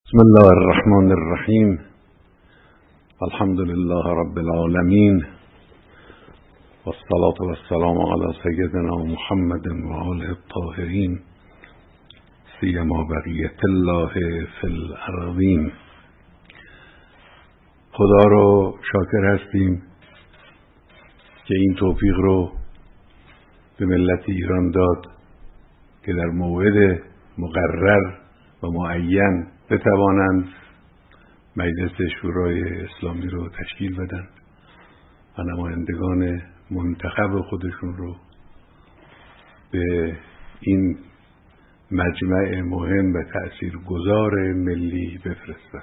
بسم الله الرحمن الرحیم. الحمد لله رب العالمین والصلاة والسلام علی سیدنا محمد و آله الطاهرین سیما بقیة الله فی الارضین. خدا رو شاکر هستیم که این توفیق رو به ملت ایران داد که در موعد مقرر و معین بتوانند مجلس شورای اسلامی رو تشکیل بدن و نمایندگان منتخب خودشون رو به این مجمع مهم و تأثیرگذار ملی بفرستند.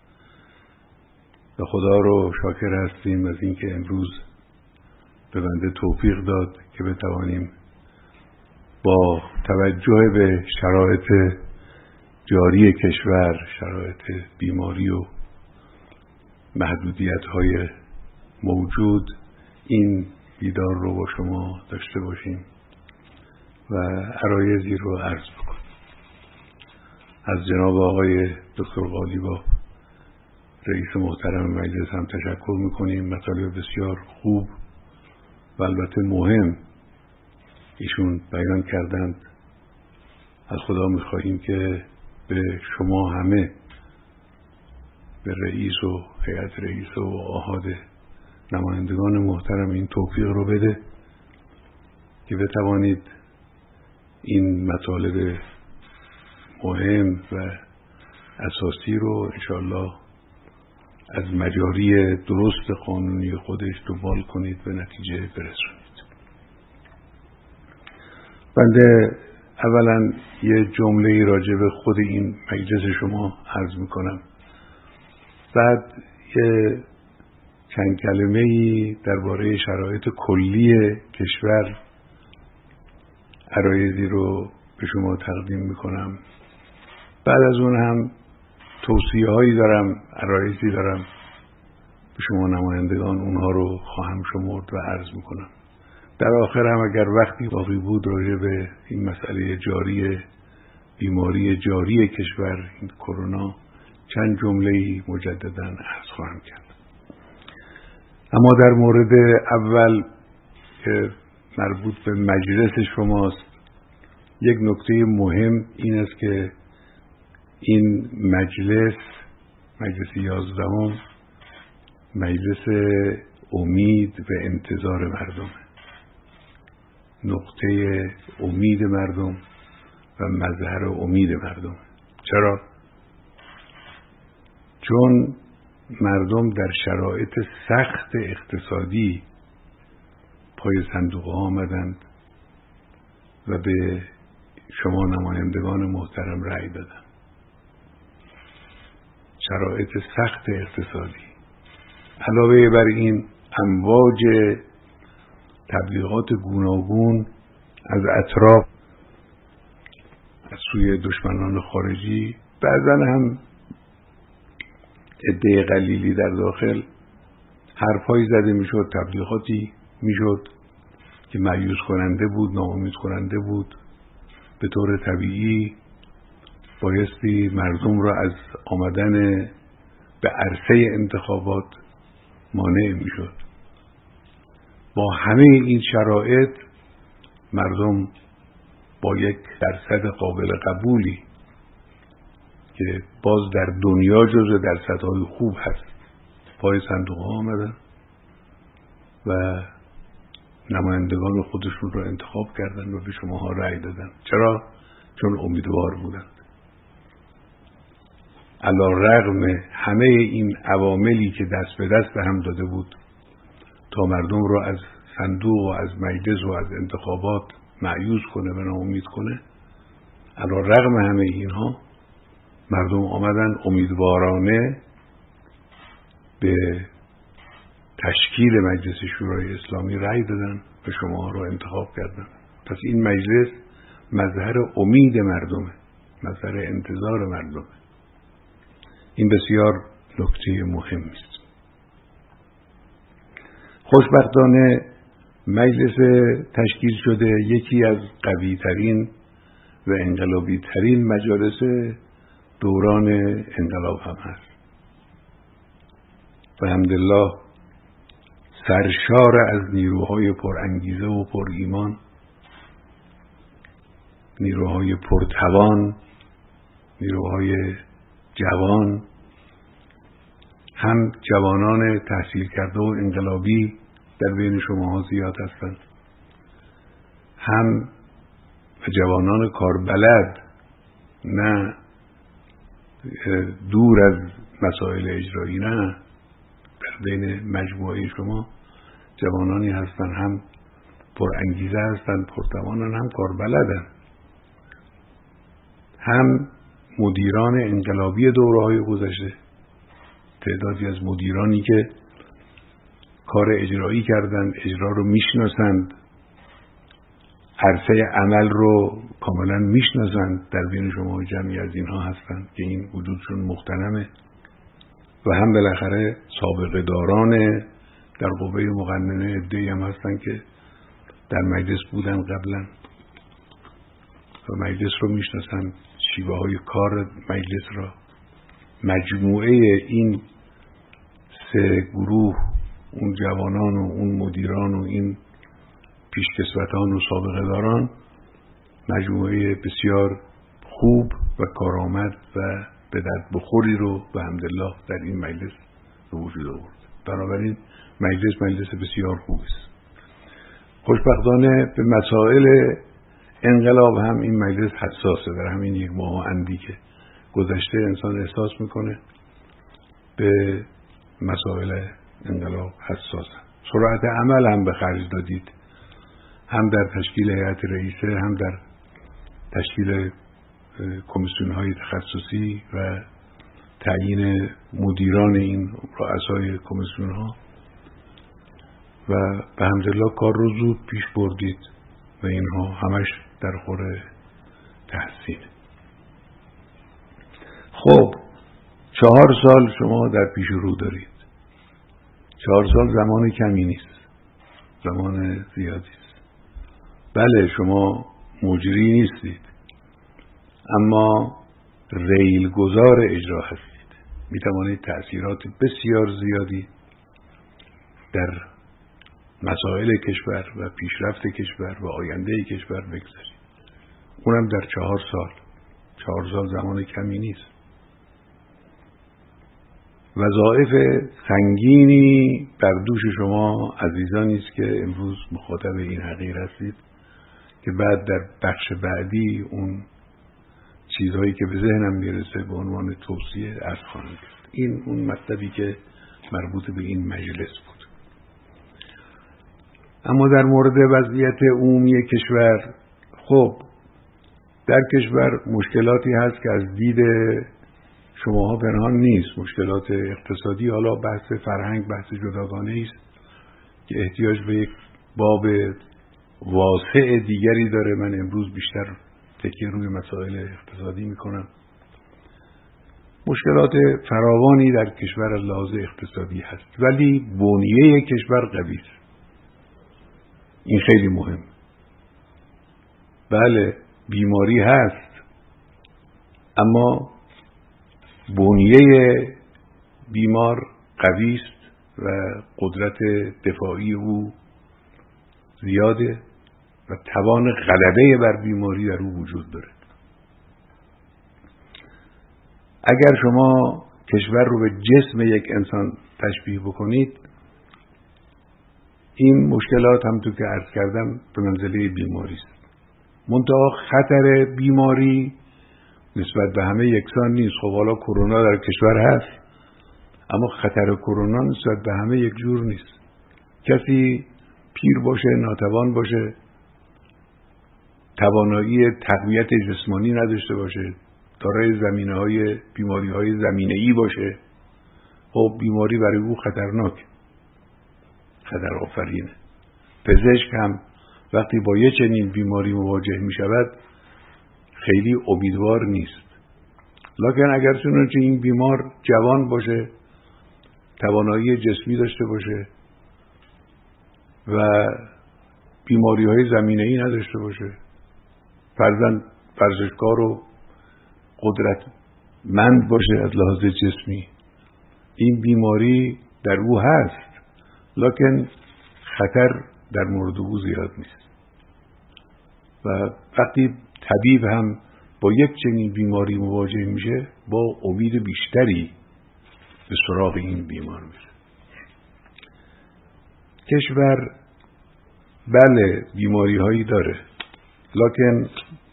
و خدا رو شاکر هستیم از اینکه امروز به بنده توفیق داد که بتوانیم با توجه به شرایط جاری کشور، شرایط بیماری و محدودیت‌های موجود، این دیدار رو با شما داشته باشیم و عرایضی رو عرض بکنیم. از جناب آقای دکتر قالیباف رئیس محترم مجلس هم تشکر میکنیم. مطالب بسیار خوب و البته مهم ایشون بیان کردند. از خدا میخواهیم که به شما همه، به رئیس و هیئت رئیس و احاد نمایندگان محترم این توفیق رو بده که بتوانید این مطالب مهم و اساسی رو انشاءالله از مجاری درست قانونی خودش دنبال کنید به نتیجه برسونید. بنده اولا یه جمله راجع به خود این مجلس شما عرض میکنم، بعد یه چند کلمه‌ای درباره شرایط کلی کشور عرایضی رو به شما تقدیم میکنم. بعد از اون هم توصیه هایی دارم، عرایضی دارم به شما نمایندگان، اونها رو خواهم شمرد و عرض میکنم. در آخر هم اگر وقتی باقی بود راجع به این مسئله جاری بیماری جاری کشور، این کرونا، چند جمله‌ای مجدداً عرض خواهم کرد. اما در مورد اول که مربوط به مجلس شماست، یک نکته مهم این است که این مجلس 11 مجلس امید و انتظار مردم، نقطه امید مردم و مظهر امید مردم. چرا؟ چون مردم در شرایط سخت اقتصادی پای صندوق ها آمدند و به شما نمایندگان محترم رأی دادند. شرایط سخت اقتصادی علاوه بر این امواج تبلیغات گوناگون از اطراف، از سوی دشمنان خارجی، بعضا هم عده قلیلی در داخل، حرفایی زده میشد، تبلیغاتی میشد که مایوس کننده بود، ناامید کننده بود. به طور طبیعی بایستی مردم را از آمدن به عرصه انتخابات مانع میشد. با همه این شرایط مردم با یک درصد قابل قبولی که باز در دنیا جزو درصدهای خوب هست پای صندوق ها آمدن و نمایندگان خودشون رو انتخاب کردن و به شماها رأی دادن. چرا؟ چون امیدوار بودند. علی رغم همه این عواملی که دست به دست هم داده بود تا مردم رو از صندوق و از مجلس و از انتخابات مایوس کنه و ناامید کنه، علی رغم همه اینها مردم آمدن امیدوارانه به تشکیل مجلس شورای اسلامی رأی دادن و شما رو انتخاب کردن. پس این مجلس مظهر امید مردمه، مظهر انتظار مردمه. این بسیار نکته مهمی است. خوشبختانه مجلس تشکیل شده یکی از قوی ترین و انقلابی ترین مجالس دوران انقلاب هم هست. و الحمدلله سرشار از نیروهای پرانگیزه و پر ایمان، نیروهای پرتوان، نیروهای جوان، هم جوانان تحصیل کرده و انقلابی در بین شماها زیاد هستند، هم جوانان کاربلد، نه دور از مسائل اجرایی، نه در بین مجموعه شما جوانانی هستند هم پر انگیزه هستند، پرتوانند، هم کاربلدند، هم مدیران انقلابی دوره‌های گذشته، تعدادی از مدیرانی که کار اجرایی کردند، اجرا رو میشناسند، عرصه عمل رو کاملا میشناسند، در بین شما جمعی از اینها هستند که این وجودشون مغتنمه، و هم بالاخره سابقه داران در قوه مقننه عده‌ای هم هستند که در مجلس بودن قبلا و مجلس رو میشناسند، شیوه های کار مجلس را. مجموعه این سه گروه، اون جوانان و اون مدیران و این پیشکسوتان و سابقه داران، مجموعه بسیار خوب و کارآمد و به درد بخوری رو به حمدالله در این مجلس به وجود آورد. بنابراین مجلس بسیار خوب است. خوشبختانه به مسائل انقلاب هم این مجلس حساسه. در همین یک ماه اندی که گذشته انسان احساس میکنه به مسائل انقلاب حساسه. سرعت عمل هم به خرج دادید، هم در تشکیل هیئت رئیسه، هم در تشکیل کمیسیون‌های تخصصی و تعیین مدیران این رؤسای کمیسیون‌ها، و به حمدالله کار رو زود پیش بردید و اینها همش در خور تحسین. خب 4 سال شما در پیش رو دارید. 4 سال زمان کمی نیست، زمان زیادی است. بله شما مجری نیستید، اما ریلگذار اجرا هستید. می توانید تأثیرات بسیار زیادی در مسائل کشور و پیشرفت کشور و آینده کشور بگذارید، اونم در 4 سال. 4 سال زمان کمی نیست. وظایف سنگینی بر دوش شما عزیزانی است که امروز مخاطب این حقیر هستید که بعد در بخش بعدی اون چیزهایی که به ذهنم میرسه به عنوان توصیه عرض خواهم کرد. این اون مطلبی که مربوط به این مجلس بود. اما در مورد وضعیت عمومی کشور، خب در کشور مشکلاتی هست که از دید شماها پنهان نیست. مشکلات اقتصادی، حالا بحث فرهنگ بحث جداگانه است که احتیاج به یک باب واسع دیگری داره. من امروز بیشتر تکیه روی مسائل اقتصادی میکنم. مشکلات فراوانی در کشور از لحاظ اقتصادی هست، ولی بنیه کشور قوی است. این خیلی مهم. بله بیماری هست، اما بنیه بیمار قوی است و قدرت دفاعی او زیاده و توان غلبه بر بیماری در او وجود داره. اگر شما کشور رو به جسم یک انسان تشبیه بکنید، این مشکلات هم تو که عرض کردم به منزله بیماری است. منتها خطر بیماری نسبت به همه یکسان نیست. خب حالا کرونا در کشور هست، اما خطر کرونا نسبت به همه یک جور نیست. کسی پیر باشه، ناتوان باشه، توانایی تقویت جسمانی نداشته باشه، دارای زمینه‌های بیماری‌های زمینه‌ای باشه، خب بیماری برای او خطرناک، خطر آفرینه. پزشک هم وقتی با یه چنین بیماری مواجه می شود خیلی امیدوار نیست. لکن اگر چنانچه این بیمار جوان باشه، توانایی جسمی داشته باشه و بیماری های زمینه‌ای نداشته باشه، فرزند ورزشکار و قدرت مند باشه از لحاظ جسمی، این بیماری در او هست، لکن خطر در مورد او زیاد نیست. و وقتی طبیب هم با یک چنین بیماری مواجه میشه، با امید بیشتری به سراغ این بیمار میره. کشور بله بیماری هایی داره، لکن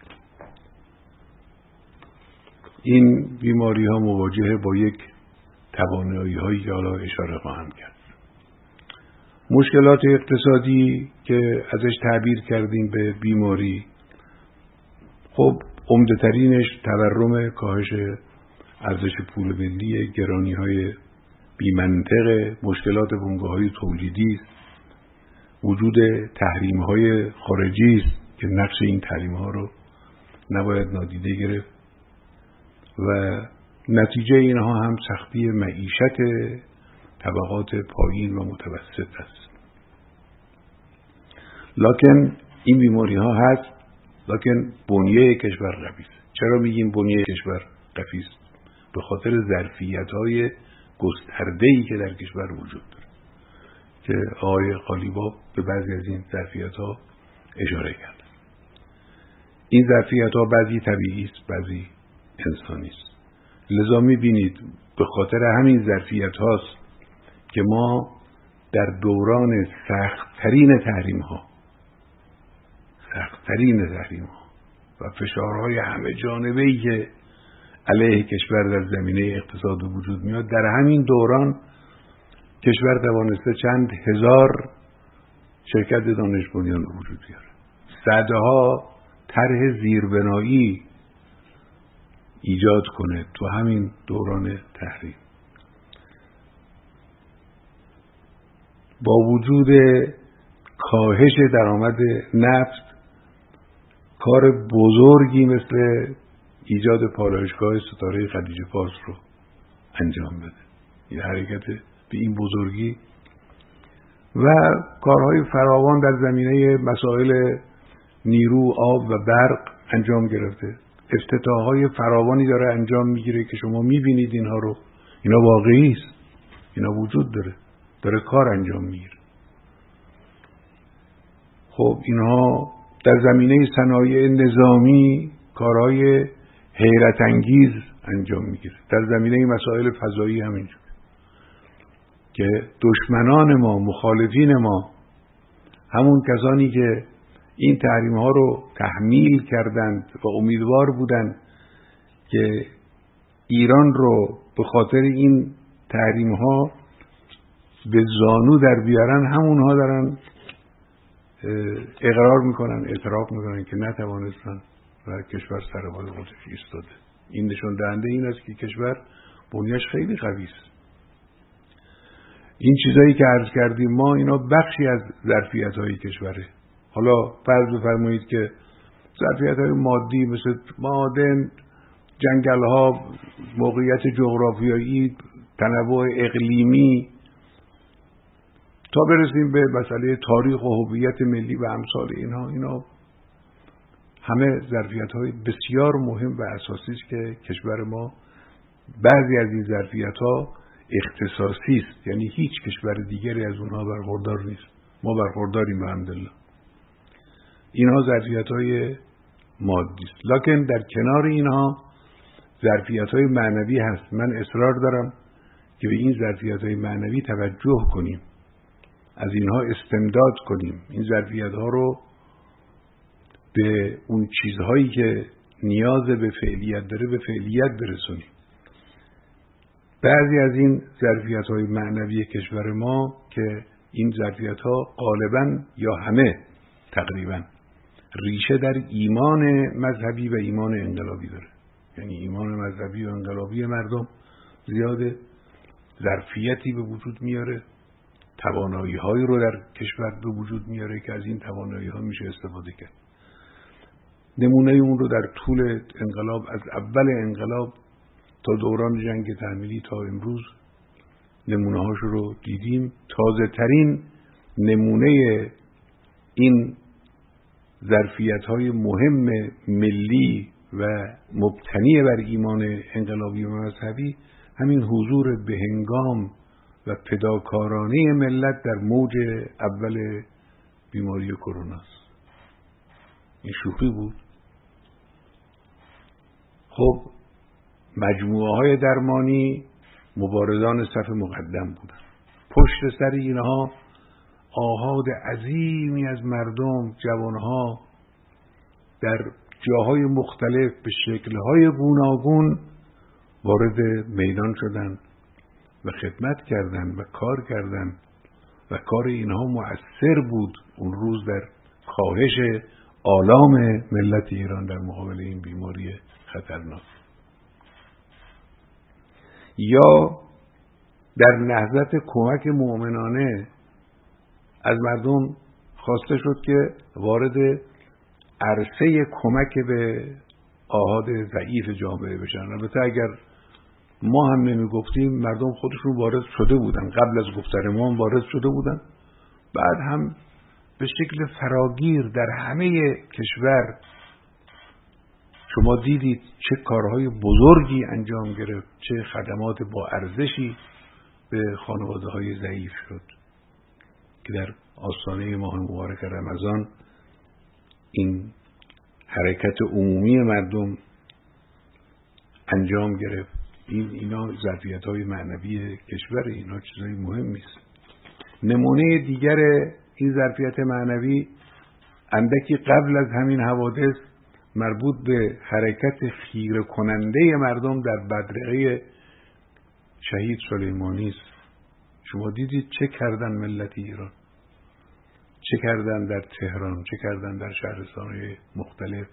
این بیماری ها مواجهه با یک توانایی هایی که حالا اشاره خواهم کرد. مشکلات اقتصادی که ازش تعبیر کردیم به بیماری، خب عمده ترینش تورم، کاهش ارزش پول ملی، گرانی های بی‌منطق، مشکلات بنگاه های تولیدی است، وجود تحریم های خارجی است که نقش این تحریم ها رو نباید نادیده گرفت و نتیجه اینها هم سختی معیشت طبقات پایین و متوسط است. لکن این بیماری ها هست، لکن بنیه کشور قوی است. چرا میگیم بنیه کشور قوی است؟ به خاطر ظرفیت‌های گسترده‌ای که در کشور وجود داره که آقای قالیباف به بعضی از این ظرفیت‌ها اشاره کرد. این ظرفیت‌ها بعضی طبیعی است، بعضی انسانی است. لذا می‌بینید به خاطر همین ظرفیت‌هاست که ما در دوران سخت‌ترین تحریم‌ها و فشارهای همه جانبه‌ای که علیه کشور در زمینه اقتصاد وجود میاد، در همین دوران کشور توانسته چند هزار شرکت دانش بنیان به وجود بیاره، صدها طرح زیربنایی ایجاد کنه تو همین دوران تحریم. با وجود کاهش درآمد نفت، کار بزرگی مثل ایجاد پالایشگاه ستاره خلیج فارس رو انجام بده. یه حرکت به این بزرگی و کارهای فراوان در زمینه مسائل نیرو، آب و برق انجام گرفته. افتتاحهای فراوانی داره انجام میگیره که شما میبینید اینها رو. اینا واقعی است، اینا وجود داره کار انجام میگیره. خب اینها در زمینه صنایع نظامی کارهای حیرت انگیز انجام میگیره. در زمینه مسائل فضایی همینجور که دشمنان ما، مخالفین ما، همون کسانی که این تحریم ها رو تحمیل کردند و امیدوار بودند که ایران رو به خاطر این تحریم ها به زانو در بیارن، همونها دارن اقرار میکنن، اعتراف میکنن که نتوانستن و کشور سر پای خودش ایستاده. این نشون دهنده این است که کشور بنیه‌اش خیلی قوی است. این چیزایی که عرض کردیم ما، اینا بخشی از ظرفیت‌های کشوره. حالا فرض بفرمایید که ظرفیت‌های مادی مثل معادن، جنگل‌ها، موقعیت جغرافیایی، تنوع اقلیمی، تا برسیم به مسئله تاریخ و هویت ملی و امثال اینا همه ظرفیت‌های بسیار مهم و اساسی است که کشور ما بعضی از این ظرفیت‌ها اختصاصی است، یعنی هیچ کشور دیگری از اونها برخوردار نیست. ما برخورداریم الحمدلله. اینها ظرفیت‌های مادی است، لکن در کنار اینها ظرفیت‌های معنوی هست. من اصرار دارم که به این ظرفیت‌های معنوی توجه کنیم، از اینها استمداد کنیم، این ظرفیت‌ها رو به اون چیزهایی که نیاز به فعلیت داره به فعلیت برسونیم. بعضی از این ظرفیت‌های معنوی کشور ما که این ظرفیت‌ها غالباً یا همه تقریباً ریشه در ایمان مذهبی و ایمان انقلابی داره. یعنی ایمان مذهبی و انقلابی مردم زیاده، ظرفیتی به وجود میاره، توانایی‌هایی رو در کشور به وجود میاره که از این توانایی‌ها میشه استفاده کرد. نمونه اون رو در طول انقلاب، از اول انقلاب تا دوران جنگ تحمیلی تا امروز نمونه‌هاش رو دیدیم. تازه ترین نمونه این ظرفیت‌های مهم ملی و مبتنی بر ایمان انقلابی و مذهبی همین حضور بهنگام و فداکارانه ملت در موج اول بیماری کرونا است. این شوخی بود؟ خب مجموعه های درمانی مبارزان صف مقدم بودن. پشت سر اینها آحاد عظیمی از مردم، جوانها در جاهای مختلف به شکل‌های گوناگون وارد میدان شدند و خدمت کردند و کار کردند و کار اینها مؤثر بود اون روز در کاهش آلام ملت ایران در مقابل این بیماری خطرناک. یا در نهضت کمک مؤمنانه از مردم خواسته شد که وارد عرصه کمک به آحاد ضعیف جامعه بشن. البته اگر ما هم نمی گفتیم مردم خودشون وارد شده بودن، قبل از گفتن ما هم وارد شده بودن، بعد هم به شکل فراگیر در همه کشور شما دیدید چه کارهای بزرگی انجام گرفت، چه خدمات با ارزشی به خانواده‌های ضعیف شد که در آستانه ماه مبارک رمضان این حرکت عمومی مردم انجام گرفت. اینا ظرفیت‌های معنوی کشور، اینا چیزای مهمی است. نمونه دیگر این ظرفیت معنوی اندکی قبل از همین حوادث مربوط به حرکت خیره کننده مردم در بدرقه شهید سلیمانی است. شما دیدید چه کردن ملت ایران، چه کردن در تهران، چه کردن در شهرستان‌های مختلف.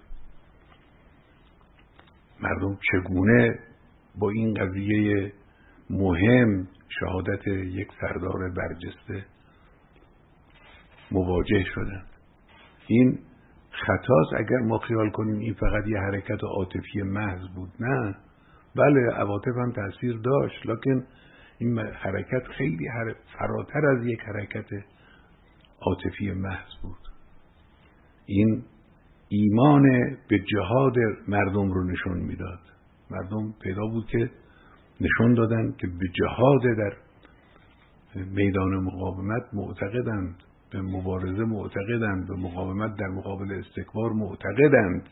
مردم چگونه با این قضیه مهم شهادت یک سردار برجسته مواجه شدن. این خطاست اگر ما خیال کنیم این فقط یه حرکت عاطفی محض بود. نه، بله عواطف هم تأثیر داشت، لکن این حرکت خیلی فراتر از یک حرکت عاطفی محض بود. این ایمان به جهاد مردم رو نشون میداد. مردم پیدا بود که نشون دادن که به جهاد در میدان مقاومت معتقدند، به مبارزه معتقدند، به مقاومت در مقابل استکبار معتقدند.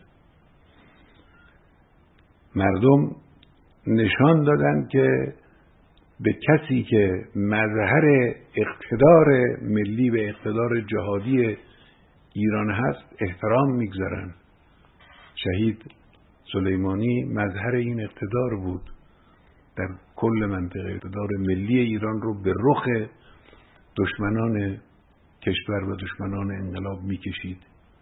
مردم نشان دادن که به کسی که مظهر اقتدار ملی و اقتدار جهادی ایران هست احترام میگذارن. شهید سلیمانی مظهر این اقتدار بود در کل منطقه. اقتدار ملی ایران رو به رخ دشمنان کشور و دشمنان انقلاب میکشید.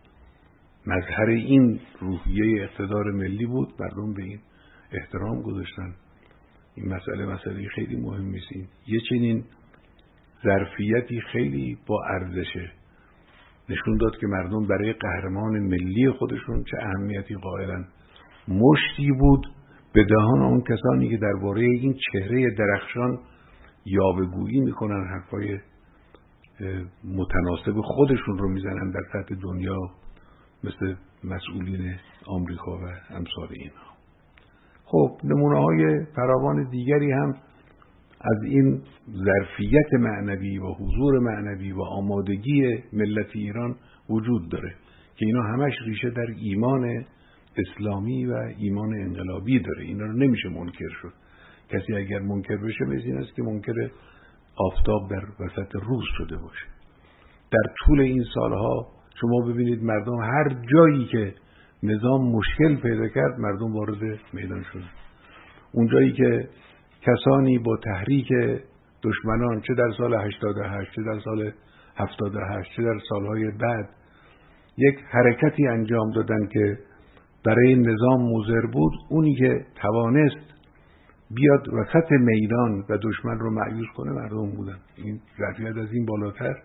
مظهر این روحیه اقتدار ملی بود. مردم به این احترام گذاشتن. این مسئله خیلی مهمی است. یه چنین ظرفیتی خیلی با ارزشه. نشون داد که مردم برای قهرمان ملی خودشون چه اهمیتی قائلن. مشتی بود به دهان اون کسانی که درباره این چهره درخشان یاوه‌گویی میکنن، حرفای متناسب خودشون رو میزنن در سطح دنیا، مثل مسئولین آمریکا و امثال اینها. خب نمونه‌های فراوان دیگری هم از این ظرفیت معنوی و حضور معنوی و آمادگی ملت ایران وجود داره که اینا همش ریشه در ایمان اسلامی و ایمان انقلابی داره. اینا رو نمیشه منکر شد. کسی اگر منکر بشه مثل این است که منکر آفتاب در وسط روز شده باشه. در طول این سالها شما ببینید مردم هر جایی که نظام مشکل پیدا کرد مردم وارد میدان شد. اون جایی که کسانی با تحریک دشمنان چه در سال 88 چه در سال 78 چه در سالهای بعد یک حرکتی انجام دادن که برای نظام مضر بود، اونی که توانست بیاد وسط میدان و دشمن رو مأیوس کنه مردم بودن. این ظرفیت از این بالاتر،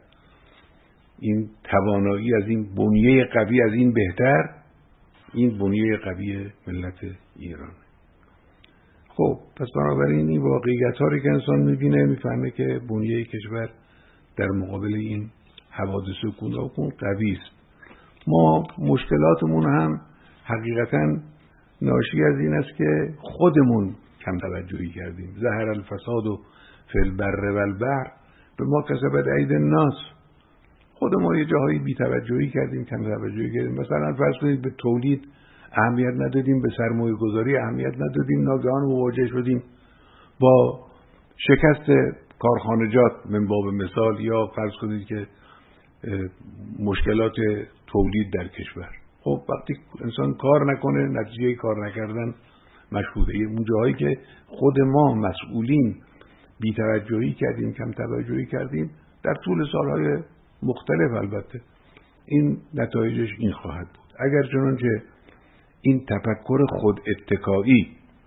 این توانایی از این بنیه قوی از این بهتر، این بنیه قوی ملت ایران. خب پس بنابراین این واقعیت‌ها رو که انسان می‌بینه می‌فهمه که بنیه کشور در مقابل این حوادث گوناگون قوی است. ما مشکلاتمون هم حقیقتاً ناشی از این است که خودمون کم توجهی کردیم. ظهر الفساد و فی البر و البحر بما کسبت ایدی الناس. خودمون یه جاهایی بی توجهی کردیم، کم توجهی کردیم. مثلا فرض کنید به تولید اهمیت ندادیم، به سرمایه گذاری اهمیت ندادیم، ناگهان مواجه شدیم با شکست کارخانجات من باب مثال، یا فرض کنید که مشکلات تولید در کشور. خب وقتی انسان کار نکنه نتیجه کار نکردن مشهوده. اون جاهایی که خود ما مسئولین بی توجهی کردیم، کم توجهی کردیم، در طول سالهای مختلف البته این نتایجش این خواهد بود. اگر چنانچه این تفکر خود اتکایی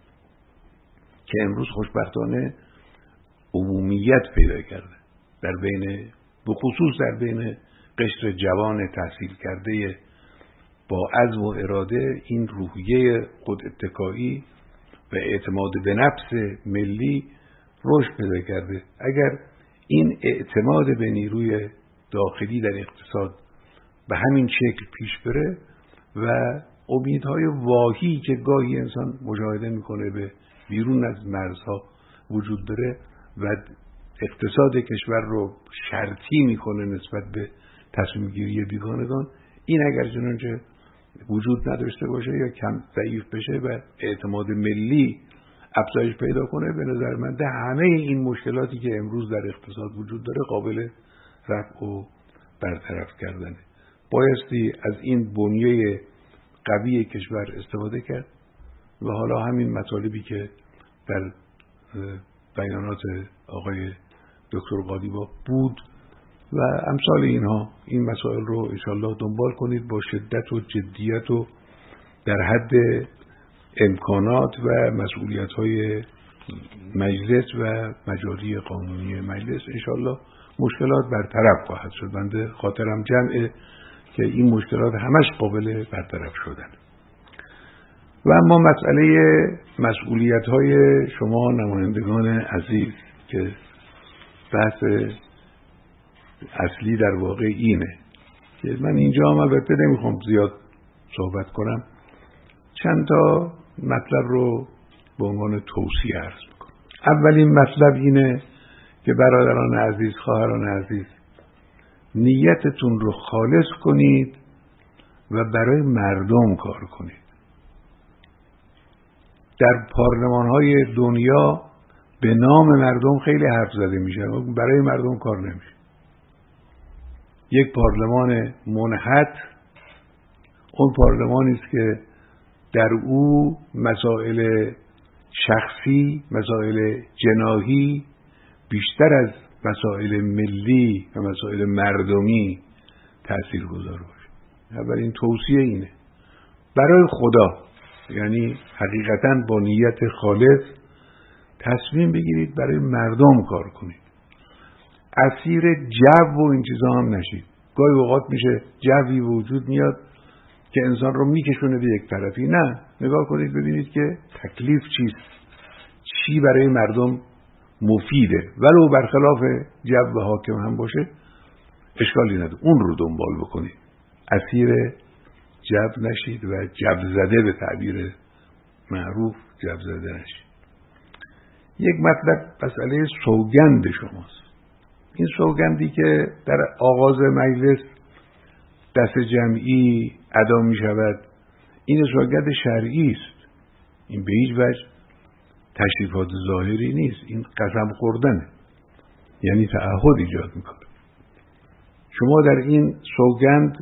که امروز خوشبختانه عمومیت پیدا کرده در بین، به خصوص در بین قشر جوان تحصیل کرده با عزم و اراده، این روحیه خود اتکایی و اعتماد به نفس ملی رشد پیدا کرده. اگر این اعتماد به نیروی داخلی در اقتصاد به همین شکل پیش بره و امیدهای واهی که گاهی انسان مشاهده میکنه به بیرون از مرزها وجود داره و اقتصاد کشور رو شرطی میکنه نسبت به تصمیم گیری بیگانگان، این اگر چنانچه وجود نداشته باشه یا کم ضعیف بشه و اعتماد ملی افزایش پیدا کنه، به نظر من همه این مشکلاتی که امروز در اقتصاد وجود داره قابل رفع و برطرف کردنه. بایستی از این بنیه قوی کشور استفاده کرد و حالا همین مطالبی که در بیانات آقای دکتر قالیباف بود و امثال اینها، این مسائل رو انشاءالله دنبال کنید با شدت و جدیت و در حد امکانات و مسئولیت‌های مجلس و مجاری قانونی مجلس. انشاءالله مشکلات برطرف خواهد شد. بنده خاطرم جمعه که این مشکلات همش قابل برطرف شدن. و اما مسئله مسئولیت‌های شما نمایندگان عزیز که بحث اصلی در واقع اینه که من اینجا هم البته نمیخوام زیاد صحبت کنم، چند تا مطلب رو به عنوان توصیه عرض میکنم. اولین مطلب اینه که برادران عزیز، خواهران عزیز، نیتتون رو خالص کنید و برای مردم کار کنید. در پارلمان‌های دنیا به نام مردم خیلی حرف زده میشه، برای مردم کار نمیشه. یک پارلمان منحط اون پارلمانی است که در او مسائل شخصی، مسائل جناحی بیشتر از مسائل ملی و مسائل مردمی تاثیرگذار باشه. اولین توصیه اینه، برای خدا، یعنی حقیقتاً با نیت خالص تصمیم بگیرید برای مردم کار کنید. اسیر جو و این چیزا هم نشید. گاهی اوقات میشه جوی وجود میاد که انسان رو میکشونه به یک طرفی. نه، نگاه کنید ببینید که تکلیف چیست، چی برای مردم مفیده، ولو برخلاف جو حاکم هم باشه اشکالی نداره، اون رو دنبال بکنید. اسیر جو نشید و جو زده، به تعبیر معروف جو زده نشید. یک مطلب مسئله سوگند شماست. این سوگندی که در آغاز مجلس دست جمعی ادا می شود، این سوگند شرعی است. این به هیچ وجه تشریفات ظاهری نیست، این قسم خوردنه، یعنی تعهد ایجاد میکنه. شما در این سوگند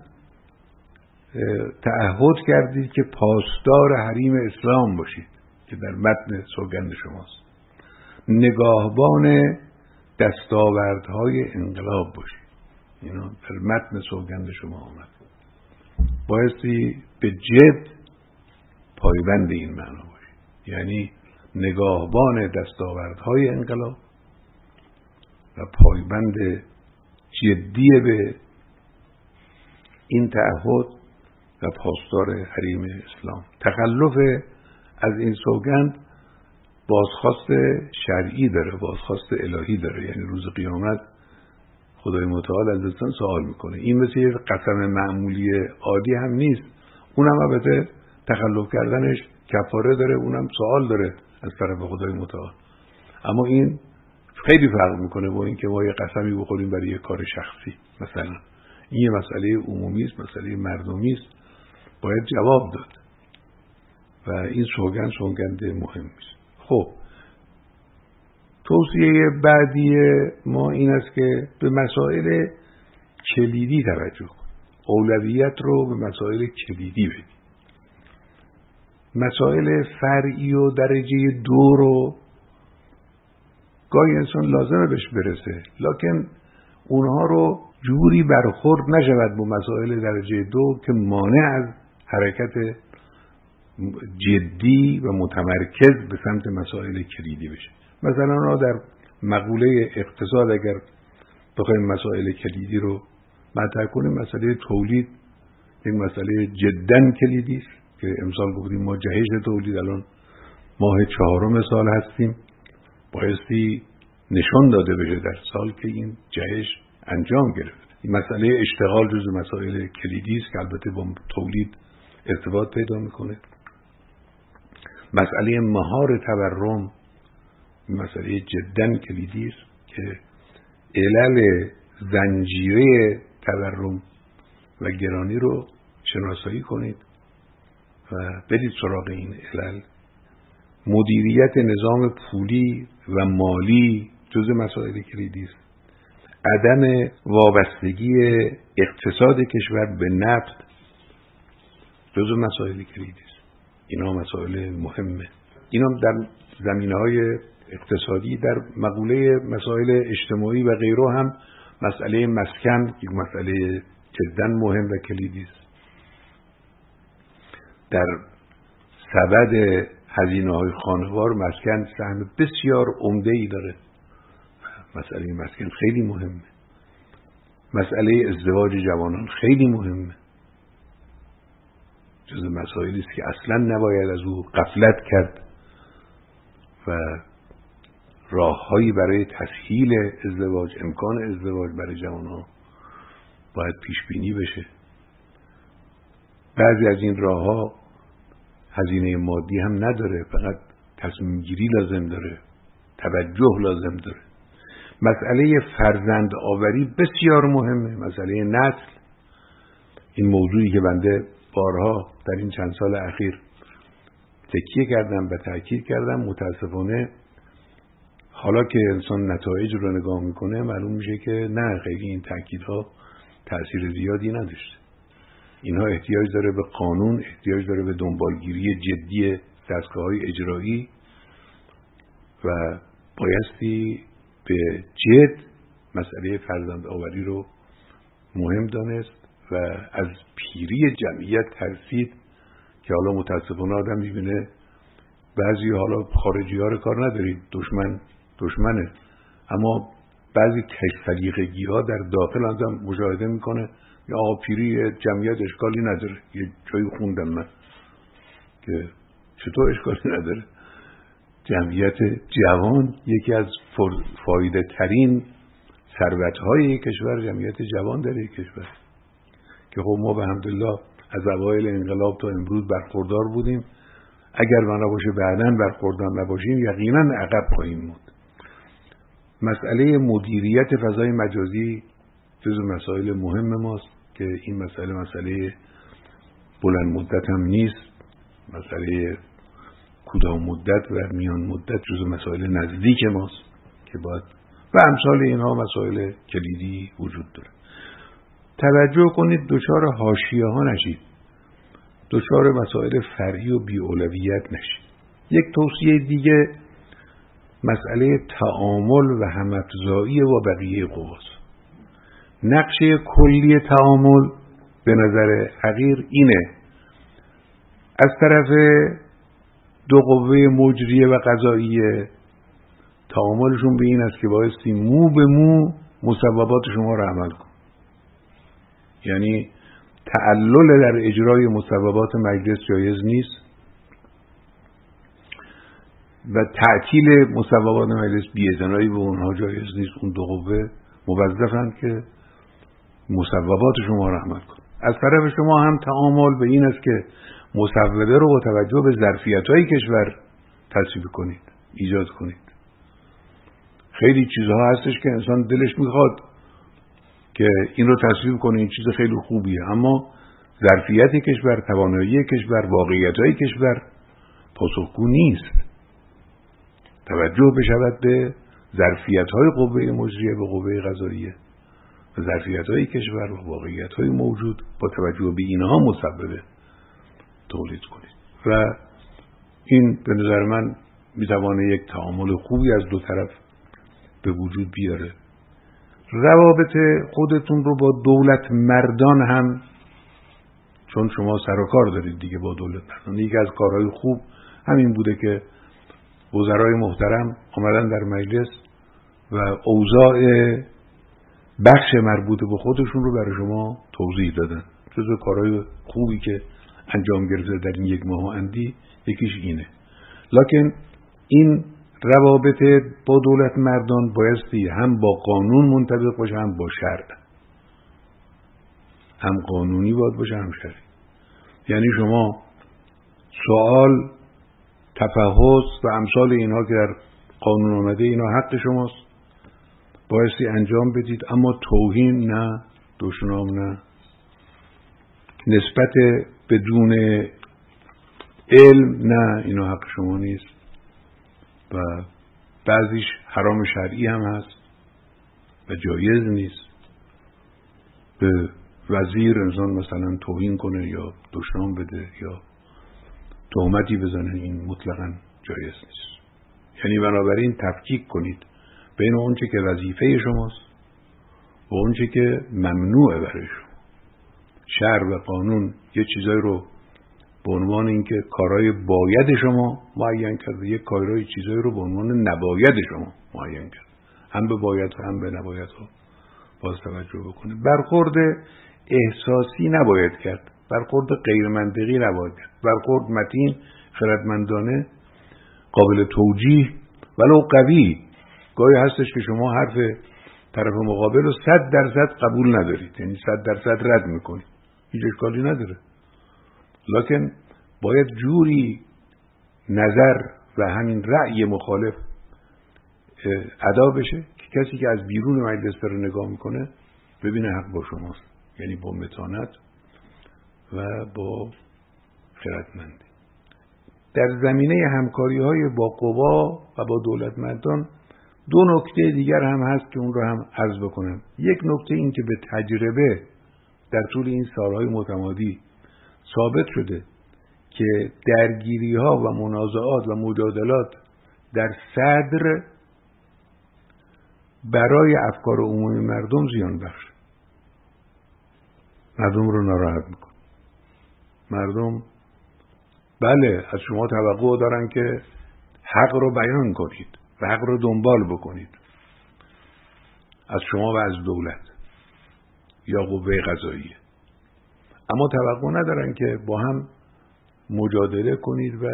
تعهد کردید که پاسدار حریم اسلام باشید که در متن سوگند شماست. نگاهبان دستاوردهای انقلاب باشید. اینا در متن سوگند شما آمد. بایستی به جد پایبند این معنا باشید، یعنی نگاهبان دستاوردهای انقلاب و پایبند جدی به این تعهد و پاسدار حریم اسلام. تخلف از این سوگند بازخواست شرعی داره، بازخواست الهی داره، یعنی روز قیامت خدای متعال از انسان سوال میکنه. این مثل یک قسم معمولی عادی هم نیست، اونم البته تخلف کردنش کفاره داره، اونم سوال داره از طرف خدای متعال. اما این خیلی فرق میکنه با اینکه ما یه قسمی بخوریم برای یه کار شخصی. مثلا این یه مسئله عمومی است، مسئله مردمی است، باید جواب داد و این سوگند مهمی است. خب توصیه بعدی ما این است که به مسائل کلیدی توجه کن. اولویت رو به مسائل کلیدی بدیم. مسائل فرعی و درجه 2 رو گاهی انسان لازمه بهش برسه، لکن اونها رو جوری برخورد نشود با مسائل درجه 2 که مانع از حرکت جدی و متمرکز به سمت مسائل کلیدی بشه. مثلا در مقوله اقتصاد اگر بخوایم مسائل کلیدی رو مطرح کنیم، مسئله تولید یک مسئله جداً کلیدی است که امسال گفتیم ما جهش تولید، الان ماه 4 سال هستیم، بایستی نشان داده بشه در سال که این جهش انجام گرفت. این مسئله اشتغال جزو مسائل کلیدی است که البته با تولید ارتباط پیدا میکنه. مسئله مهار تورم مسئله جداً کلیدی است که علل زنجیره تورم و گرانی رو شناسایی کنید و برید سراغ این علل. مدیریت نظام پولی و مالی جزء مسائل کلیدی است. عدم وابستگی اقتصاد کشور به نفت جزء مسائل کلیدی است. اینا مسائل مهمه. اینا در زمینه‌های اقتصادی. در مقوله مسائل اجتماعی و غیره هم مسئله مسکن یک مسئله جداً مهم و کلیدی است. در سبد هزینه‌های خانوار مسکن سهم بسیار عمده‌ای داره. مسئله مسکن خیلی مهمه. مسئله ازدواج جوانان خیلی مهمه. جز مسائلی است که اصلاً نباید از او غفلت کرد و راه‌هایی برای تسهیل ازدواج، امکان ازدواج برای جوانان باید پیش بینی بشه. بعضی از این راه‌ها هزینه مادی هم نداره، فقط تصمیم گیری لازم داره، توجه لازم داره. مسئله فرزند آوری بسیار مهمه. مسئله نسل، این موضوعی که بنده بارها در این چند سال اخیر تکیه کردم و تاکید کردم، متاسفانه حالا که انسان نتایج رو نگاه میکنه معلوم میشه که نه، خیلی این تاکیدها تأثیر زیادی نداشته. اینها احتیاج داره به قانون، احتیاج داره به دنبالگیری جدی دستگاه‌های اجرایی و بایستی به جد مسئله فرزند آوری رو مهم دانست و از پیری جمعیت ترسید که حالا متاسفانه آدم میبینه بعضی، حالا خارجی ها رو کار ندارید، دشمنه، اما بعضی کشفلیقگی ها در داخل آدم مشاهده میکنه یا آقا پیری جمعیت اشکالی نداره. یه جایی خوندم من که چطور اشکالی نداره؟ جمعیت جوان یکی از فایده ترین ثروت های کشور جمعیت جوان در یک کشور که خب ما به حمدالله از اوایل انقلاب تا امروز برخوردار بودیم. اگر بنا باشه بعداً برخوردار نباشیم یقیناً عقب خواهیم موند. مسئله مدیریت فضای مجازی جزو مسائل مهم ماست که این مسئله بلند مدت هم نیست، مسئله کوتاه مدت و میان مدت جزو مسائل نزدیک ماست که باید و امثال اینها مسائل کلیدی وجود داره. توجه کنید دچار حاشیه ها نشید، دچار مسائل فرعی و بی اولویت نشید. یک توصیه دیگه مسئله تعامل و هم‌افزایی با بقیه قواست. نقشه کلی تعامل به نظر حقیر اینه: از طرف دو قوه مجریه و قضاییه تعاملشون به این است که بایستی مو به مو مصوبات شما رو عمل کن. یعنی تعلل در اجرای مصوبات مجلس جایز نیست و تعطیل مصوبات مجلس بی‌اعتنایی به اونها جایز نیست. اون دو قوه موظفن که مصوبات شما رو عمل کن. از طرف شما هم تعامل به این است که مصوبه رو با توجه به ظرفیت‌های کشور تصویب کنید، ایجاد کنید. خیلی چیزها هستش که انسان دلش میخواد که این رو تصویب کنه، این چیز خیلی خوبیه، اما ظرفیت کشور، توانایی کشور، واقعیت‌های کشور پاسخگو نیست. توجه بشود به ظرفیت‌های قوه مجریه به قوه قضاییه و ظرفیت‌های کشور و واقعیت‌های موجود، با توجه به اینها مصوبه تولید کنید و این به نظر من میتوانه یک تعامل خوبی از دو طرف به وجود بیاره. روابط خودتون رو با دولت مردان هم، چون شما سر و کار دارید دیگه با دولت مردان، یکی از کارهای خوب همین بوده که وزرای محترم آمدن در مجلس و اوضاع بخش مربوط به خودشون رو برای شما توضیح دادن. جزو کارهای خوبی که انجام گرفته در این یک ماه و اندی یکیش اینه. لکن این روابط با دولت مردان بایستی هم با قانون منطبق باشه، هم با شرع. هم قانونی باید باشه، هم شرعی. یعنی شما سوال، تفحص و امثال اینها که در قانون آمده، اینا حق شماست، بایستی انجام بدید، اما توهین نه، دشنام نه، نسبت بدون علم نه، اینا حق شما نیست و بعضیش حرام شرعی هم هست و جایز نیست. به وزیر انسان مثلا توهین کنه یا دشنام بده یا تهمتی بزنه، این مطلقاً جایز نیست. یعنی بنابراین تفکیک کنید بین اون چه که وظیفه شماست و اون چه که ممنوعه برای شما. شرع و قانون یه چیزایی رو به عنوان اینکه کارهای باید شما معین کرده، یک کارهای چیزایی رو به عنوان نباید شما معین کرده. هم به باید و هم به نباید ها باز توجه بکنه. برخورد احساسی نباید کرد، برخورد غیر منطقی نباید کرد، برخورد متین، خردمندانه، قابل توجیه ولو قوی. گاهی هستش که شما حرف طرف مقابل رو 100% قبول ندارید، یعنی 100% رد میکنید، هیچ اشکالی نداره، لکن باید جوری نظر و همین رأی مخالف ادا بشه که کسی که از بیرون مجلس رو نگاه میکنه ببینه حق با شماست، یعنی با متانت و با خردمندی. در زمینه همکاری‌های با قوا و با دولتمندان دو نکته دیگر هم هست که اون رو هم عرض بکنم. یک نکته این که به تجربه در طول این سالهای متمادی ثابت شده که درگیری‌ها و منازعات و مجادلات در صدر برای افکار عمومی مردم زیان بخش، مردم رو ناراحت میکنه. مردم بله از شما توقع دارن که حق رو بیان کنید و حق رو دنبال بکنید، از شما و از دولت یا قوه قضاییه، اما توقع ندارن که با هم مجادله کنید و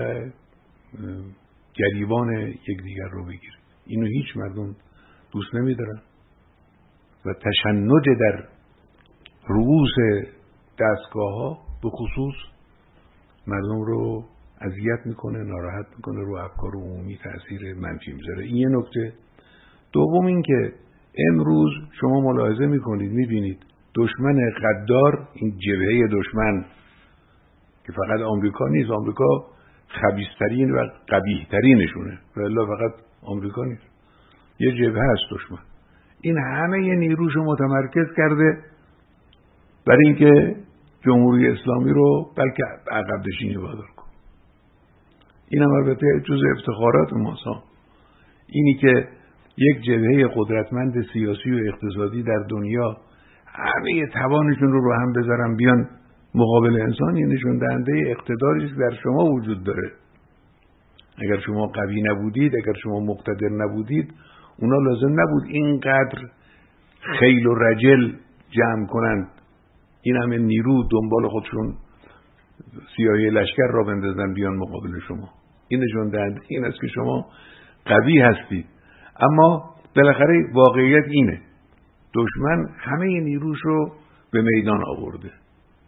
گریبان یکدیگر رو بگیرید. اینو هیچ مردم دوست نمیدارن و تشنج در رؤوس دستگاه‌ها به خصوص مردم رو اذیت میکنه، ناراحت میکنه، رو افکار عمومی تأثیر منفی میذاره. این یه نکته. دوم این که امروز شما ملاحظه میکنید، میبینید دشمن غدار، این جبهه دشمن که فقط آمریکا نیست، آمریکا خبیث‌ترین و قبیح‌ترینشونه و الا فقط آمریکا نیست، یه جبهه هست دشمن. این همه نیروشو متمرکز کرده برای اینکه جمهوری اسلامی رو بلکه عقب نشینی وادار کنه. این هم البته جز افتخارات ماست. اینی که یک جبهه قدرتمند سیاسی و اقتصادی در دنیا همه توانشون رو هم بذارن بیان مقابل انسان، یه نشون دهنده اقتداری در شما وجود داره. اگر شما قوی نبودید، اگر شما مقتدر نبودید، اونا لازم نبود اینقدر خیل و رجل جمع کنند، این همه نیرو دنبال خودشون سیاهی لشکر را بندازن بیان مقابل شما. این نشون دهنده این است که شما قوی هستید. اما بالاخره واقعیت اینه، دشمن همه نیروش رو به میدان آورده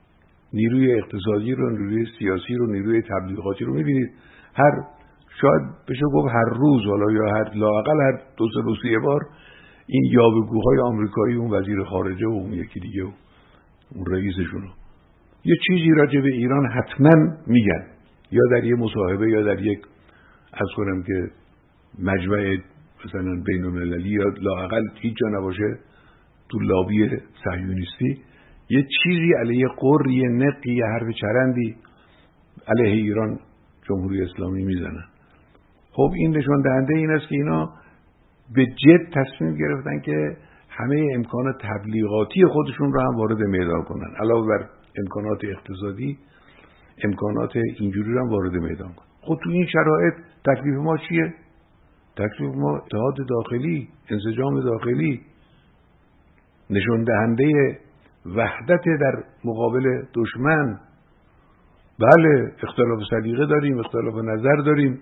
نیروی اقتصادی رو، نیروی سیاسی رو، نیروی تبلیغاتی رو میبینید. شاید بشه گفت هر روز، حالا یا لااقل هر 2 سال و 3 بار این یاوه‌گوهای آمریکایی، اون وزیر خارجه و اون یکی دیگه و اون رئیسشون یه چیزی راجع به ایران حتما میگن، یا در یه مصاحبه یا در یک عرض کنم که مجمع مثلا بین‌المللی، یا لااقل هیچ جا نباشه تو لابی صهیونیستی یه چیزی علیه قر، یه نقی، یه حرف چرندی علیه ایران جمهوری اسلامی میزنن. خب این نشان دهنده این است که اینا به جد تصمیم گرفتن که همه امکانات تبلیغاتی خودشون رو هم وارد میدان کنن، علاوه بر امکانات اقتصادی امکانات اینجوری رو هم وارد میدان کنن. خب تو این شرایط تکلیف ما چیه؟ تکلیف ما اتحاد داخلی، انسجام داخلی، نشان دهنده وحدت در مقابل دشمن. بله اختلاف سلیقه داریم، اختلاف نظر داریم،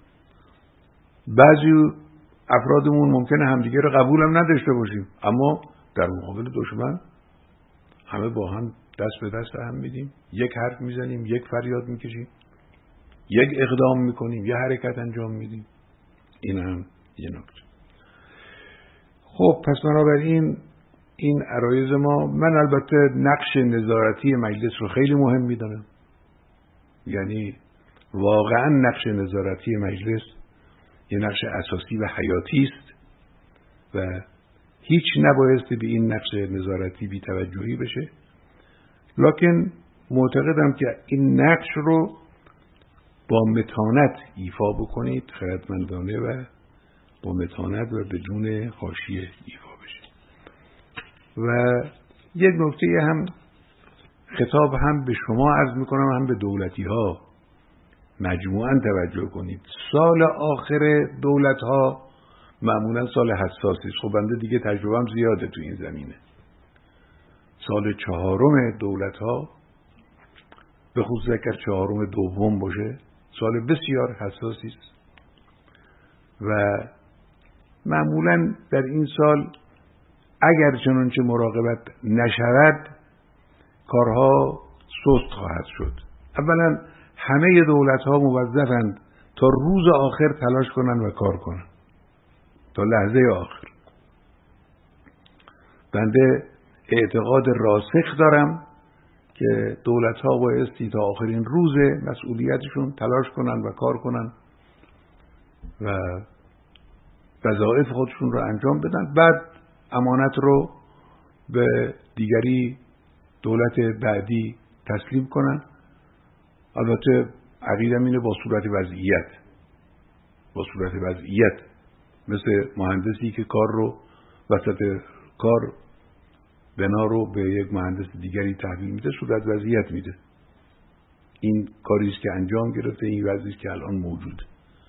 بعضی افرادمون ممکنه همدیگه رو قبول هم نداشته باشیم، اما در مقابل دشمن همه با هم دست به دست هم میدیم، یک حرف میزنیم، یک فریاد میکشیم، یک اقدام میکنیم، یه حرکت انجام میدیم. این هم یه نکته. خب پس بنابراین این عرایض ما، من البته نقش نظارتی مجلس رو خیلی مهم میدونم، یعنی واقعا نقش نظارتی مجلس یه نقش اساسی و حیاتی است و هیچ نبایستی به این نقش نظارتی بی توجهی بشه، لکن معتقدم که این نقش رو با متانت ایفا بکنید، خردمندانه و با متانت و بدون حاشیه ایفا بشه. و یک نکته هم خطاب هم به شما عرض میکنم هم به دولتی ها، مجموعاً توجه کنید. سال آخر دولت ها معمولاً سال حساسی است. خب بنده دیگه تجربه‌ام زیاده تو این زمینه. سال 4 دولت ها، به خصوص اگر 4 دوم باشه، سال بسیار حساسی است و معمولاً در این سال اگر چنانچه مراقبت نشود کارها سست خواهد شد. اولا همه دولت ها موظفند تا روز آخر تلاش کنن و کار کنن، تا لحظه آخر. بنده اعتقاد راسخ دارم که دولت ها بایستی تا آخرین روز مسئولیتشون تلاش کنن و کار کنن و وظایف خودشون رو انجام بدن، بعد امانت رو به دیگری دولت بعدی تسلیم کنن. البته عقیدم اینه با صورت وضعیت، مثل مهندسی که کار رو وسط کار بنا رو به یک مهندس دیگری تحویل میده، صورت وضعیت میده. این کاری است که انجام گرفته، این وضعی است که الان موجود،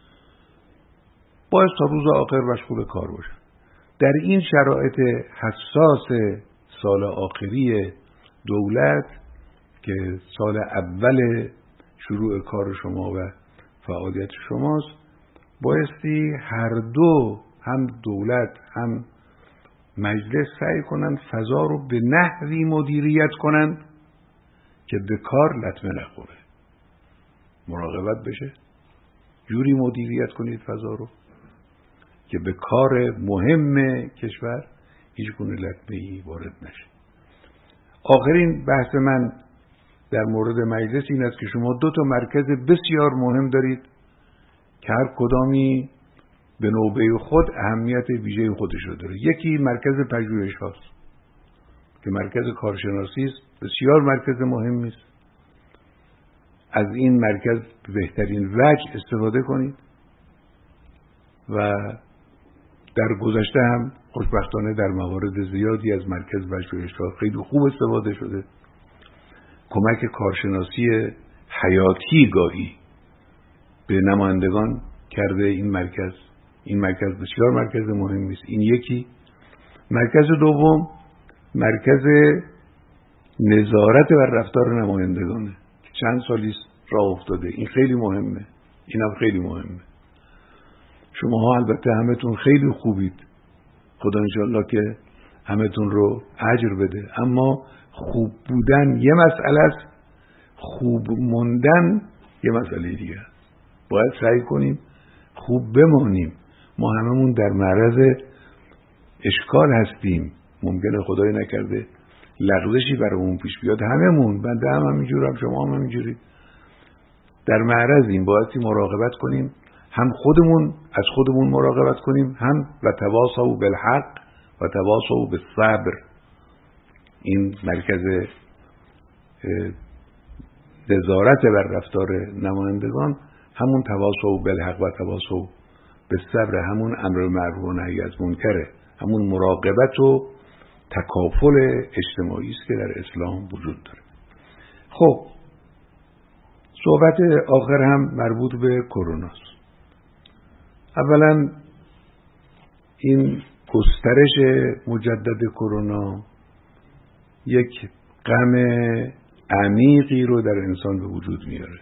باید تا روز آخر مشغول کار باشه. در این شرایط حساس سال آخری دولت که سال اول شروع کار شما و فعالیت شماست، بایستی هر دو، هم دولت هم مجلس، سعی کنن فضا رو به نحوی مدیریت کنن که به کار لطمه نخوره، مراقبت بشه، جوری مدیریت کنید فضا رو که به کار مهم کشور هیچ گونه لطمه‌ای وارد نشه. آخرین بحث من در مورد مجلس این است که شما 2 مرکز بسیار مهم دارید که هر کدامی به نوبه خود اهمیت ویژه خودش رو داره. یکی مرکز پژوهش هاست که مرکز کارشناسی است، بسیار مرکز مهمی است. از این مرکز به بهترین وجه استفاده کنید و در گذشته هم خوشبختانه در موارد زیادی از مرکز پژوهش‌ها خیلی خوب استفاده شده. کمک کارشناسی حیاتی گاهی به نمایندگان کرده این مرکز. این مرکز بسیار مرکز مهمی است. این یکی. مرکز دوم مرکز نظارت بر رفتار نمایندگانه که چند سالی راه افتاده. این خیلی مهمه. اینم خیلی مهمه. شماها البته همتون خیلی خوبید، خدا انشاءالله که همتون رو اجر بده، اما خوب بودن یه مسئله است، خوب موندن یه مسئله دیگه است. باید سعی کنیم خوب بمانیم. ما هممون در معرض اشکال هستیم. ممکنه خدای نکرده لغزشی برامون پیش بیاد. هممون، بنده هم همینجورم، شما هم همینجوری در معرضیم. باید مراقبت کنیم، هم خودمون از خودمون مراقبت کنیم، هم و تواصوا بالحق و تواصوا بالصبر. این مرکز نظارت بر رفتار نمایندگان همون تواصوا بالحق و تواصوا بالصبر، همون امر بالمعروف و نهی از منکره، همون مراقبت و تکافل اجتماعی است که در اسلام وجود داره. خب صحبت آخر هم مربوط به کرونا است. اولا این گسترش مجدد کرونا یک غم عمیقی رو در انسان به وجود میاره.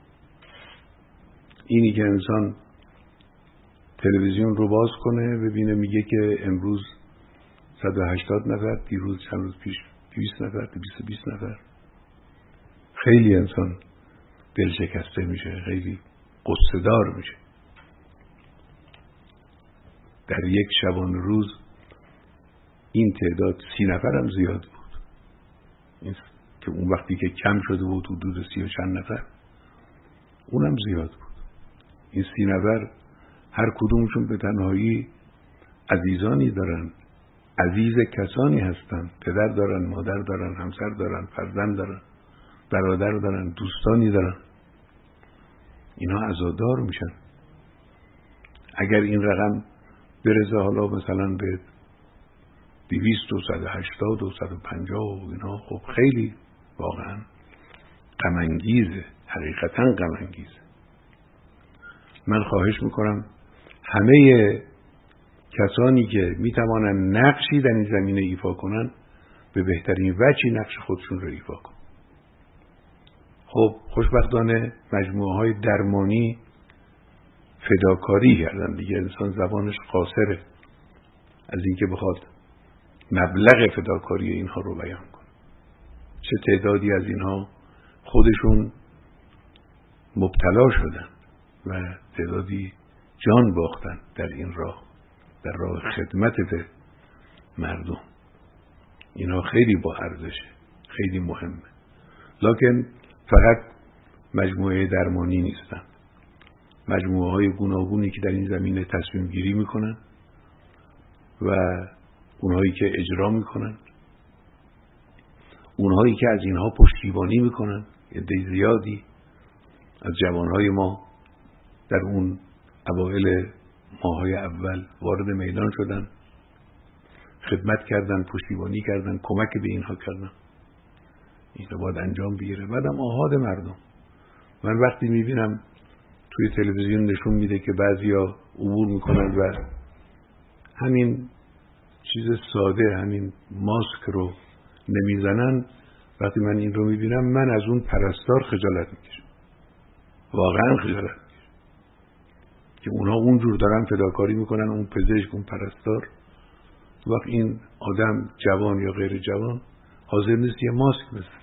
اینی که انسان تلویزیون رو باز کنه ببینه میگه که امروز 180 نفر، دیروز چند روز پیش 200 نفر، 220 نفر. خیلی انسان دل شکسته میشه، خیلی قصه دار میشه. در یک شبانه روز این تعداد 30 نفر هم زیاد بود. این که اون وقتی که کم شده بود حدود 30 و چند نفر، اونم زیاد بود. این 30 نفر هر کدومشون به تنهایی عزیزانی دارن، عزیز کسانی هستن، پدر دارن، مادر دارن، همسر دارن، فرزند دارن، برادر دارن، دوستانی دارن. اینا عزادار میشن. اگر این رقم برسه حالا مثلا به 200 و 180 و 150 و اینا، خب خیلی واقعا غم انگیزه، حقیقتا غم انگیزه. من خواهش میکنم همه کسانی که میتوانن نقشی در این زمینه ایفا کنن به بهترین وجهی نقش خودشون رو ایفا کنن. خب خوشبختانه مجموعه های درمانی فداکاری کردن دیگه. انسان زبانش قاصره از اینکه بخواد مبلغ فداکاری اینها رو بیان کنه. چه تعدادی از اینها خودشون مبتلا شدن و تعدادی جان باختن در این راه، در راه خدمت به مردم. اینا خیلی با ارزشه، خیلی مهمه. لکن فقط مجموعه درمانی نیستن. مجموعه های گوناگونی که در این زمینه تصمیم گیری میکنن و اونهایی که اجرا میکنن، اونهایی که از اینها پشتیبانی میکنن. عده زیادی از جوانهای ما در اون اوایل ماهای اول وارد میدان شدن، خدمت کردن، پشتیبانی کردن، کمک به اینها کردن. این رو باید انجام بگیره. بعدم آحاد مردم. من وقتی میبینم توی تلویزیون نشون میده که بعضیا عبور میکنن و همین چیز ساده، همین ماسک رو نمیزنن، وقتی من این رو میبینم من از اون پرستار خجالت میکشم. واقعا خجالت میکشم که اونها اونجور دارن فداکاری میکنن، اون پزشک، اون پرستار، وقت این آدم جوان یا غیر جوان حاضر نیست یه ماسک بزنه.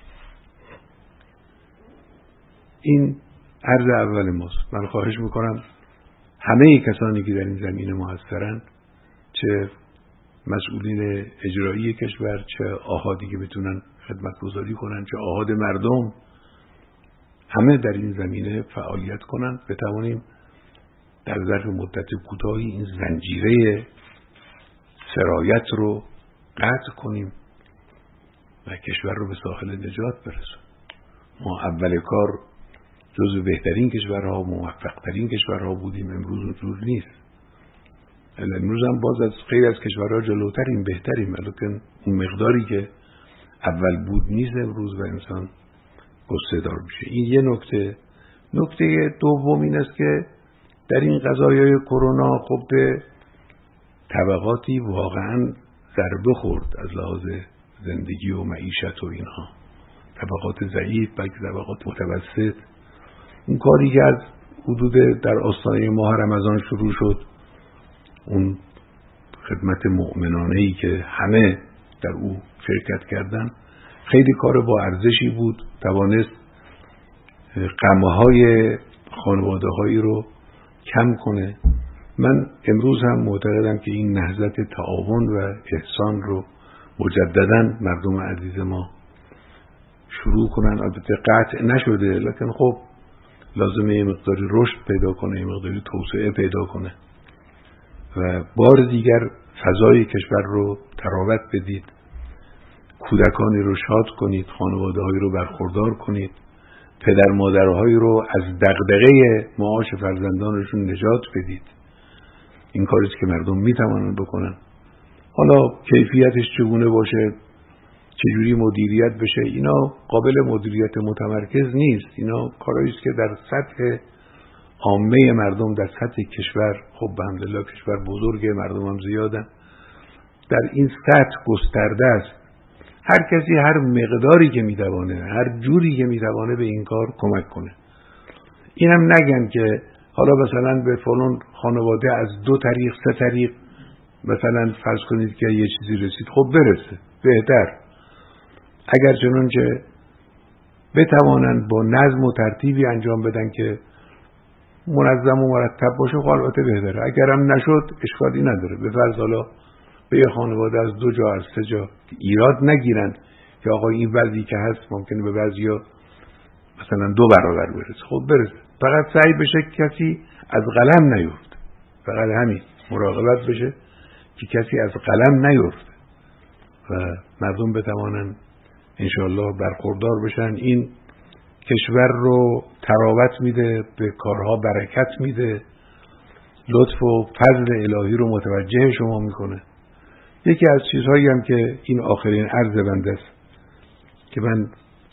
این عرض اول ماست. من خواهش میکنم همه کسانی که در این زمینه موثرن، چه مسئولین اجرایی کشور، چه آحادی که بتونن خدمت گذاری کنن، چه آحاد مردم، همه در این زمینه فعالیت کنن، بتوانیم در ظرف مدت کوتاهی این زنجیره سرایت رو قطع کنیم و کشور رو به ساحل نجات برسونیم. ما اول کار جزو بهترین کشورها و موفقترین کشورها بودیم، امروز اونجور نیست. امروز هم باز از خیلی از کشورها جلوتریم، بهتریم، ولی اون مقداری که اول بود نیست امروز و انسان غصه دار میشه. این یه نکته. نکته دوم این است که در این قضایای کرونا خب به طبقاتی واقعا ضربه خورد از لحاظ زندگی و معیشت و اینها. طبقات ضعیف، بلکه طبقات متوسط. اون کاری که از حدود در آستانه ماه رمضان شروع شد، اون خدمت مؤمنانه‌ای که همه در او شرکت کردن، خیلی کار با ارزشی بود. توانست غمهای خانواده هایی رو کم کنه. من امروز هم معتقدم که این نهضت تعاون و احسان رو مجددا مردم عزیز ما شروع کنن. البته قطع نشده، لکن خب لازمه یه مقداری رشد پیدا کنه، یه مقداری توسعه پیدا کنه و بار دیگر فضای کشور رو تراوت بدید، کودکانی رو شاد کنید، خانواده‌هایی رو برخوردار کنید، پدر مادرهایی رو از دغدغه معاش فرزندانشون نجات بدید. این کاری است که مردم میتوانند بکنن. حالا کیفیتش چگونه باشه، چجوری مدیریت بشه، اینا قابل مدیریت متمرکز نیست. اینا کارهایی است که در سطح عامه مردم، در سطح کشور، خب الحمدلله کشور بزرگه، مردم هم زیادن، در این سطح گسترده است. هر کسی هر مقداری که میتوانه، هر جوری که میتوانه به این کار کمک کنه. اینم نگن که حالا مثلا به فلان خانواده از 2 طریق 3 طریق مثلا فرض کنید که یه چیزی رسید، خب برسه، بهتر. اگر چنانچه بتوانند با نظم و ترتیبی انجام بدن که منظم و مرتب باشه، خب البته بهتره. اگرم نشد اشکالی نداره. به فرض حالا به یه خانواده از 2 جا از 3 جا ایراد نگیرن که آقا این وضعی که هست ممکنه به بعضیا مثلا 2 برابر برسه، خب برسه. فقط سعی بشه کسی از قلم نیفته، فقط همین مراقبت بشه که کسی از قلم نیفته و مردم بتوانن انشاءالله برخوردار بشن. این کشور رو تراوت میده، به کارها برکت میده، لطف و فضل الهی رو متوجه شما میکنه. یکی از چیزهایی هم که این آخرین عرض بنده است که من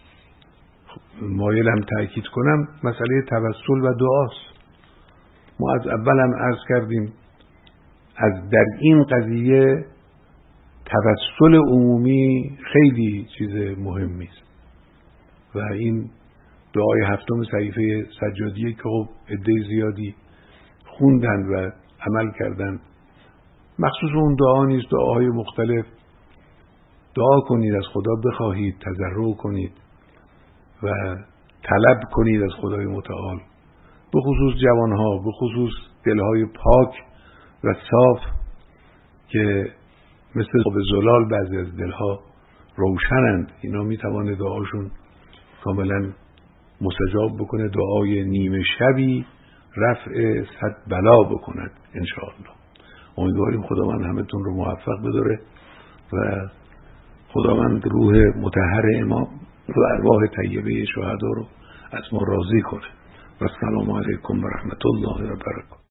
مایلم تأکید کنم، مسئله توسل و دعاست. ما از اول هم عرض کردیم در این قضیه توسل عمومی خیلی چیز مهمی است و این دعای 7 صحیفه سجادیه که خب عده زیادی خوندن و عمل کردن. مخصوص اون دعا نیست، دعاهای مختلف. دعا کنید، از خدا بخواهید، تضرع کنید و طلب کنید از خدای متعال، به خصوص جوانها، به خصوص دلهای پاک و صاف که مثل آب زلال بعضی از دلها روشنند. اینا میتوانه دعاشون کاملا مستجاب بکنه، دعای نیمه شبی رفع 100 بلا بکند انشاءالله. امیدواریم خداوند همتون رو موفق بداره و خداوند روح مطهر امام و ارواح طیبه شهدا رو از ما راضی کنه. و السلام علیکم و رحمت الله و برکاته.